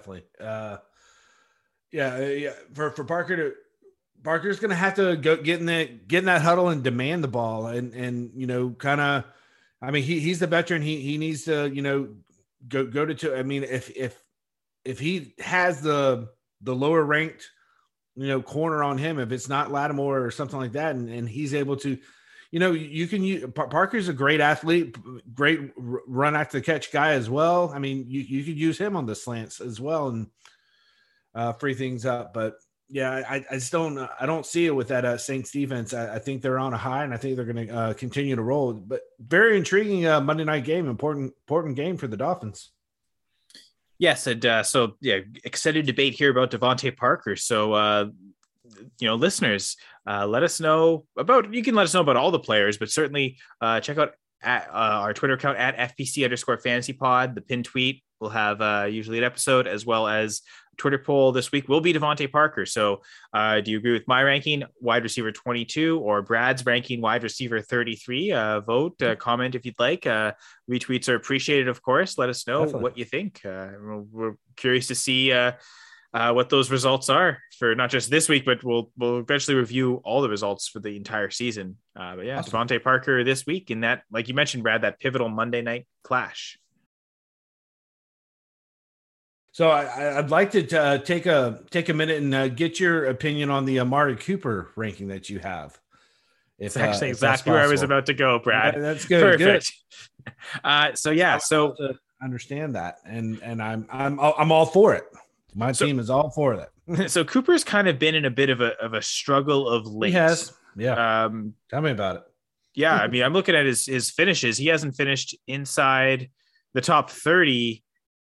Yeah. For Parker Parker's going to have to go get in that huddle and demand the ball, and kind of. I mean, he's the veteran. He needs to go to two. I mean, if he has the lower ranked corner on him, if it's not Lattimore or something like that, and he's able to, you can use Parker's a great athlete, great run after the catch guy as well. I mean, you could use him on the slants as well and free things up. But yeah, I just don't see it with that Saints defense. I think they're on a high, and I think they're going to continue to roll. But very intriguing Monday night game, important game for the Dolphins. Yes, and so excited debate here about Devontae Parker. So listeners, let us know about. You can let us know about all the players, but certainly check out our Twitter account at FPC_fantasypod. The pin tweet will have usually an episode, as well as Twitter poll this week will be Devontae Parker. So do you agree with my ranking, wide receiver 22, or Brad's ranking, wide receiver 33? Vote, comment if you'd like. Retweets are appreciated, of course. Let us know what you think. We're curious to see what those results are for not just this week, but we'll eventually review all the results for the entire season. But yeah, awesome. Devontae Parker this week in that, like you mentioned, Brad, that pivotal Monday night clash. So I'd like to take a minute and get your opinion on the Amari Cooper ranking that you have. It's actually exactly where I was about to go, Brad. Yeah, that's good. Perfect. Good. So to understand that, and I'm all for it. My team is all for that. So Cooper's kind of been in a bit of a struggle of late. He has. Yeah. Tell me about it. Yeah, I mean, I'm looking at his finishes. He hasn't finished inside the top 30.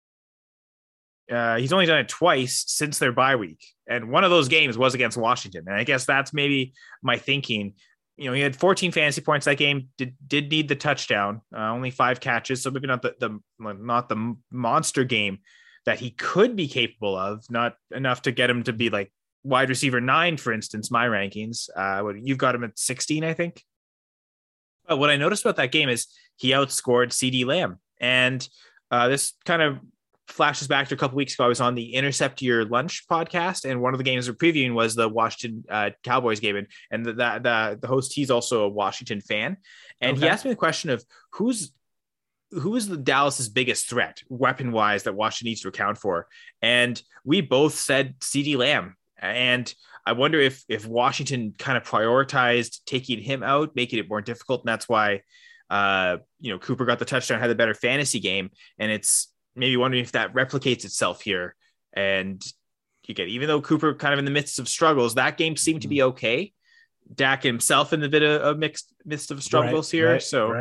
He's only done it twice since their bye week, and one of those games was against Washington. And I guess that's maybe my thinking. He had 14 fantasy points that game. Did need the touchdown, only 5 catches, so maybe not the monster game that he could be capable of. Not enough to get him to be like wide receiver 9, for instance. My rankings, you've got him at 16, I think. But what I noticed about that game is he outscored CeeDee Lamb, and this kind of flashes back to a couple weeks ago. I was on the Intercept Your Lunch podcast, and one of the games we're previewing was the Washington Cowboys game, and the host, he's also a Washington fan, and he asked me the question of who is the Dallas's biggest threat weapon wise that Washington needs to account for, and we both said CeeDee Lamb. And I wonder if Washington kind of prioritized taking him out, making it more difficult, and that's why Cooper got the touchdown, had a better fantasy game, and it's maybe wondering if that replicates itself here. And even though Cooper kind of in the midst of struggles, that game seemed to be okay. Dak himself in the bit of midst of struggles here.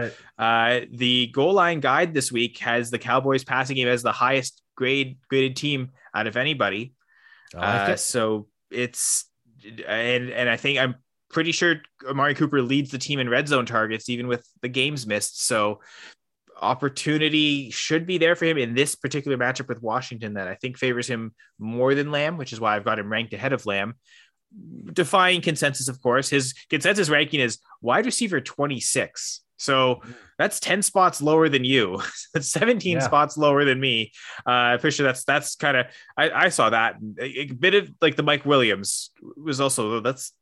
The goal line guide this week has the Cowboys passing game as the highest graded team out of anybody. So it's, and I think I'm pretty sure Amari Cooper leads the team in red zone targets, even with the games missed. So opportunity should be there for him in this particular matchup with Washington that I think favors him more than Lamb, which is why I've got him ranked ahead of Lamb. Defying consensus, of course. His consensus ranking is wide receiver 26. So that's 10 spots lower than you. That's 17 spots lower than me. I'm pretty sure that's kind of, I saw that a bit of like the Mike Williams was also,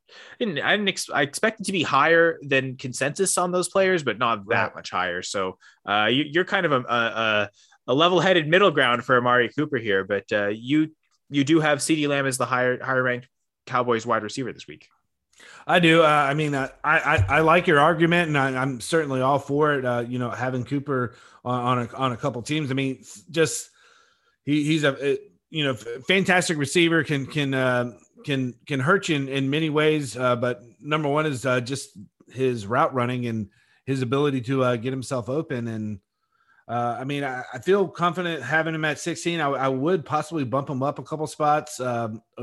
I expect it to be higher than consensus on those players, but not that much higher. So you're kind of a level-headed middle ground for Amari Cooper here, but you do have CeeDee Lamb as the higher ranked Cowboys wide receiver this week. I do. I mean, I like your argument, and I'm certainly all for it. Having Cooper on a couple teams. I mean, just he's a fantastic receiver. Can hurt you in many ways. But number one is just his route running and his ability to get himself open. And I mean, I feel confident having him at 16. I would possibly bump him up a couple spots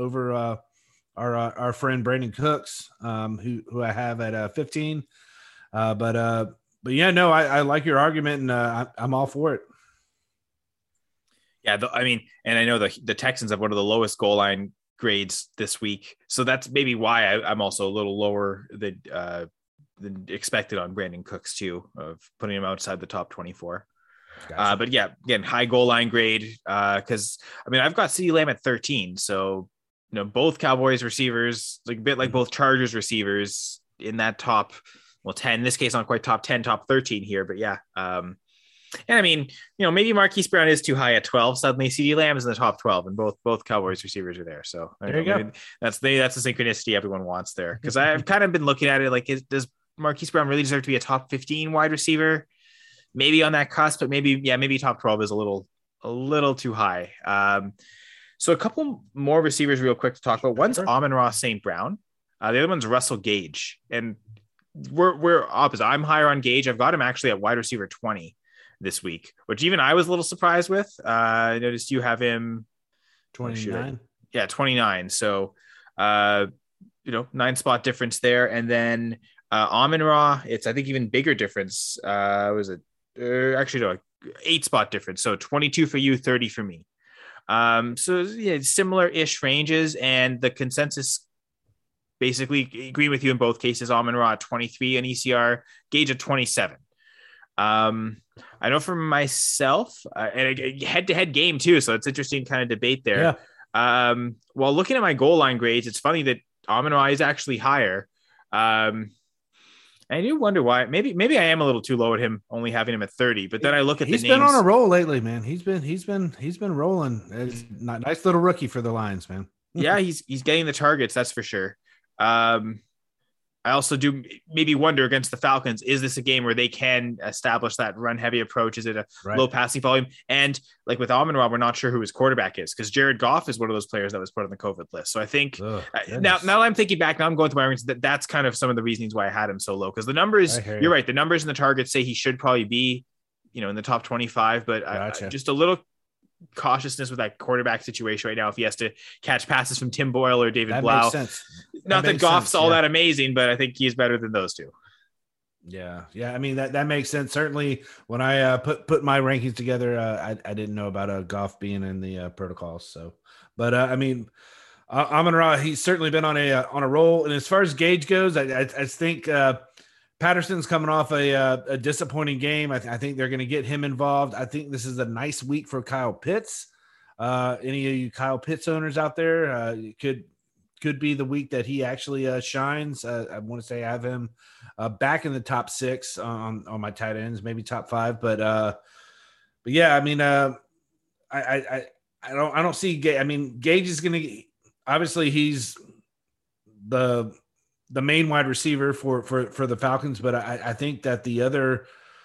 over our friend Brandon Cooks, who I have at 15. But yeah, no, I like your argument, and I'm all for it. Yeah, I mean, and I know the Texans have one of the lowest goal line grades this week, so that's maybe why I'm also a little lower than expected on Brandon Cooks too, of putting him outside the top 24. Gotcha. But yeah, again, high goal line grade, because I mean I've got CeeDee Lamb at 13, so both Cowboys receivers, like a bit like both Chargers receivers in that top, 10. In this case, not quite top 10, top 13 here, but yeah. And I mean, maybe Marquise Brown is too high at 12. Suddenly, CeeDee Lamb is in the top 12, and both Cowboys receivers are there. So there you go. That's the synchronicity everyone wants there. Because I've kind of been looking at it like, does Marquise Brown really deserve to be a top 15 wide receiver? Maybe on that cusp, but maybe top 12 is a little too high. So a couple more receivers real quick to talk about. One's Amon-Ra St. Brown. The other one's Russell Gage. And we're opposite. I'm higher on Gage. I've got him actually at wide receiver 20 this week, which even I was a little surprised with. I noticed you have him 29. Yeah, 29. So, 9 spot difference there. And then Amon-Ra, it's, I think, even bigger difference. Was it actually no, 8 spot difference. So 22 for you, 30 for me. So yeah, similar-ish ranges, and the consensus basically agree with you in both cases. Amon-Ra at 23 and ECR, Gage at 27. I know for myself, and a head-to-head game too, so it's interesting kind of debate there. Yeah. While looking at my goal line grades, it's funny that Amon-Ra is actually higher. I do wonder why. Maybe I am a little too low at him, only having him at 30. But then I look at the names. He's been on a roll lately, man. He's been rolling. It's nice little rookie for the Lions, man. Yeah, he's getting the targets, that's for sure. I also do maybe wonder against the Falcons, is this a game where they can establish that run heavy approach? Is it a low passing volume? And like with Amon-Ra, we're not sure who his quarterback is, because Jared Goff is one of those players that was put on the COVID list. So I think now I'm thinking back, now I'm going through my arguments, that's kind of some of the reasons why I had him so low. Because the numbers, you're right. The numbers and the targets say he should probably be, in the top 25, but gotcha. Just a little cautiousness with that quarterback situation right now. If he has to catch passes from Tim Boyle or David Blau, makes sense. Not that Goff's all that amazing, but I think he's better than those two. Yeah. I mean, that makes sense. Certainly, when I put my rankings together, I didn't know about Goff being in the protocols. So, but I mean, Amon-Ra, he's certainly been on a roll. And as far as Gage goes, I think Patterson's coming off a disappointing game. I think they're going to get him involved. I think this is a nice week for Kyle Pitts. Any of you Kyle Pitts owners out there, could be the week that he actually shines. I want to say I have him back in the top 6 on my tight ends, maybe top 5. But yeah, I mean, I don't see Gage. I mean, Gage is going to, obviously he's the main wide receiver for the Falcons, but I think that the other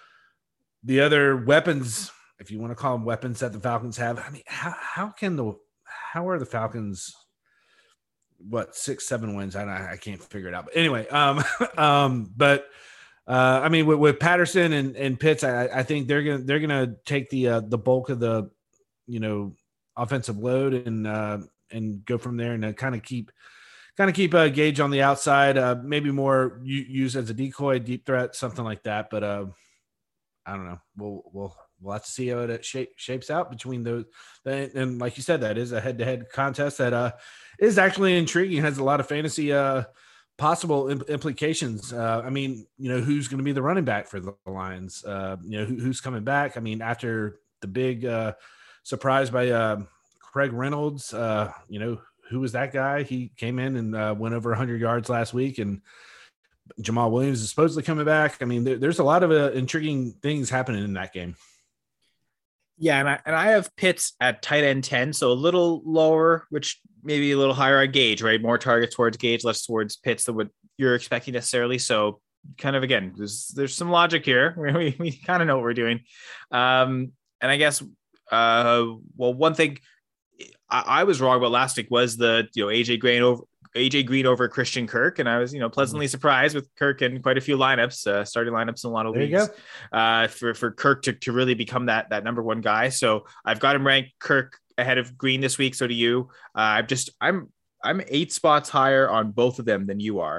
weapons, if you want to call them weapons, that the Falcons have, I mean, how are the Falcons, 6-7 wins? I can't figure it out. But anyway, but I mean, with Patterson and Pitts, I think they're gonna take the bulk of the offensive load and go from there, and kind of keep Gage on the outside, maybe more used as a decoy, deep threat, something like that. But I don't know. We'll have to see how it shapes out between those. And like you said, that is a head-to-head contest that is actually intriguing. Has a lot of fantasy possible implications. I mean, who's going to be the running back for the Lions? Who's coming back? I mean, after the big surprise by Craig Reynolds, who was that guy? He came in and went over 100 yards last week, and Jamal Williams is supposedly coming back. I mean, there's a lot of intriguing things happening in that game. Yeah, and I have Pitts at tight end 10, so a little lower, which maybe a little higher on Gage, right? More targets towards Gage, less towards Pitts than what you're expecting necessarily. So kind of, again, there's some logic here. We kind of know what we're doing. And I guess, one thing I was wrong about last week was the AJ Green over Christian Kirk, and I was pleasantly surprised with Kirk in quite a few lineups, starting lineups in a lot of leagues. For Kirk to really become that number one guy. So I've got him ranked Kirk ahead of Green this week. So do you. I'm 8 spots higher on both of them than you are.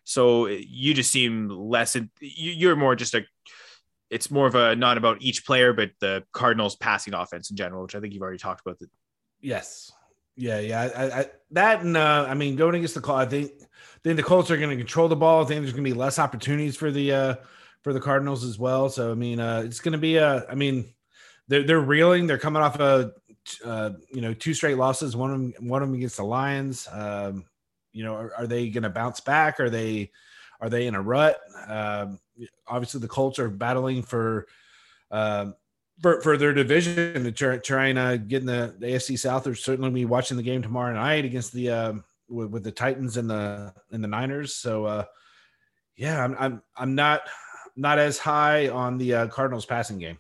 So you just seem less. You're more just it's more of a not about each player, but the Cardinals passing offense in general, which I think you've already talked about. Yes. Yeah. That, and I mean, going against the Colts, I think the Colts are going to control the ball. I think there's going to be less opportunities for the Cardinals as well. So, I mean, it's going to be they're reeling. They're coming off two straight losses. One of them against the Lions. Are they going to bounce back? Are they in a rut? Obviously, the Colts are battling for their division to try and get in the AFC South. They're certainly be watching the game tomorrow night against the with the Titans and the Niners. So, I'm not as high on the Cardinals passing game.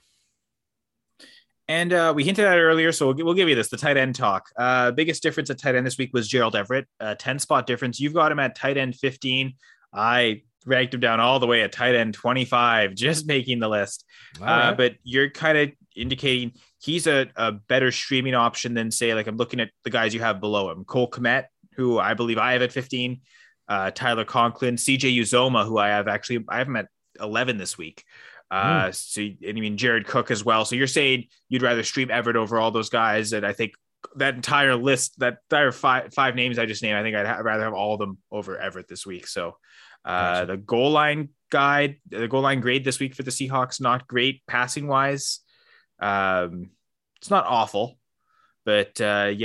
And we hinted at it earlier, so we'll give you this, the tight end talk. Biggest difference at tight end this week was Gerald Everett, 10-spot difference. You've got him at tight end 15. I ranked him down all the way at tight end 25, just making the list. Right. But you're kind of indicating he's a better streaming option than, say, like I'm looking at the guys you have below him. Cole Kmet, who I believe I have at 15. Tyler Conklin, CJ Uzoma, who I have him at 11 this week. Jared Cook as well. So you're saying you'd rather stream Everett over all those guys. And I think that entire list, that entire five names I just named, I think I'd rather have all of them over Everett this week. So gotcha. The goal line grade this week for the Seahawks, not great passing wise. It's not awful, but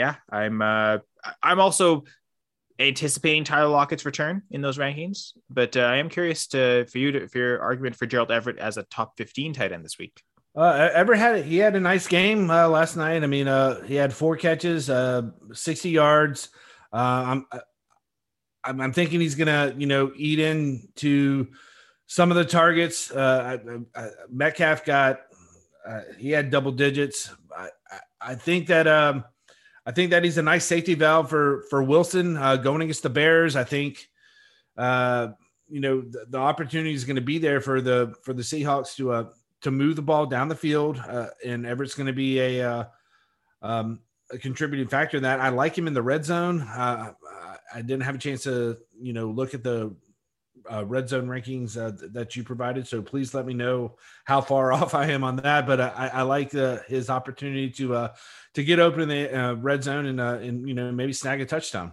I'm also anticipating Tyler Lockett's return in those rankings, but I am curious for your argument for Gerald Everett as a top 15 tight end this week. Everett had a nice game last night. I mean, he had 4 catches, 60 yards. I'm thinking he's gonna, eat into some of the targets. Metcalf he had double digits. I think that he's a nice safety valve for Wilson going against the Bears. I think, the opportunity is going to be there for the Seahawks to move the ball down the field, and Everett's going to be a contributing factor in that. I like him in the red zone. I didn't have a chance to look at the red zone rankings that you provided, so please let me know how far off I am on that. But I like his opportunity to get open in the red zone and maybe snag a touchdown.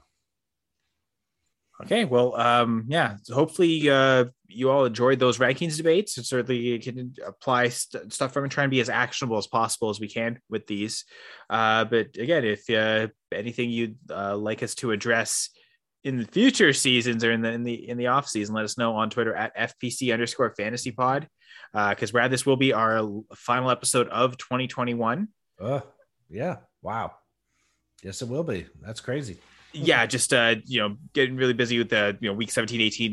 Okay, well, so hopefully you all enjoyed those rankings debates, and certainly you can apply stuff from and try and be as actionable as possible as we can with these. But again, if anything you'd like us to address in the future seasons or in the off season, let us know on Twitter at FPC_fantasypod. Because Brad, this will be our final episode of 2021. Yeah. Wow. Yes, it will be. That's crazy. Yeah. Just, getting really busy with the, week 17, 18,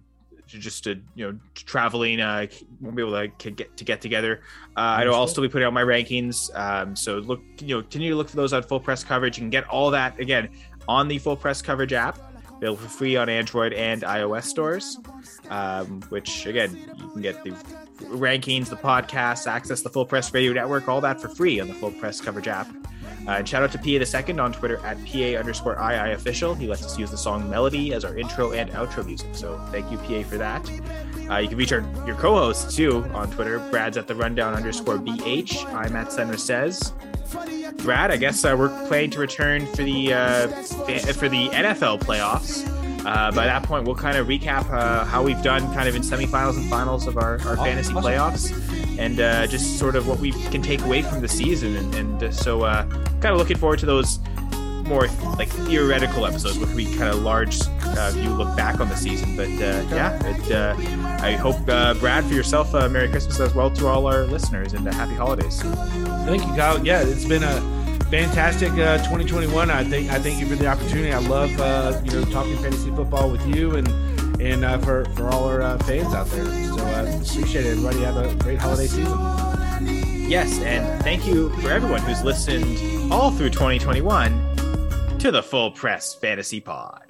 traveling, won't be able to get together. I know I'll still be putting out my rankings. So continue to look for those on Full Press Coverage. You can get all that again on the Full Press Coverage app, available for free on Android and iOS stores, which again, you can get the rankings, the podcasts, access the Full Press Radio Network, all that for free on the Full Press Coverage app. And shout out to PA the Second on Twitter at PA_II official. He lets us use the song Melody as our intro and outro music. So thank you, PA, for that. You can reach your co-hosts too on Twitter. Brad's at the rundown_BH. I'm at Senra Says. Brad, I guess we're planning to return for the NFL playoffs. By that point, we'll kind of recap how we've done kind of in semifinals and finals of our fantasy playoffs, and just sort of what we can take away from the season. And so kind of looking forward to those more like theoretical episodes where we kind of large view look back on the season. But I hope, Brad, for yourself, Merry Christmas as well to all our listeners, and happy holidays. Thank you, Kyle. Yeah, it's been a fantastic 2021. I thank you for the opportunity. I love talking fantasy football with you and for all our fans out there. So appreciate it. Everybody have a great holiday season. Yes, and thank you for everyone who's listened all through 2021 to the Full Press Fantasy Pod.